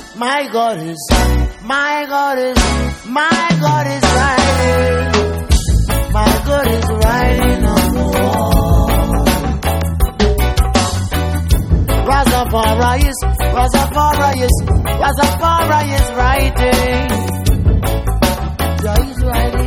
My God is writing. My God is writing. My God is writing on the wall. Rastafari is writing. Yeah, he's writing.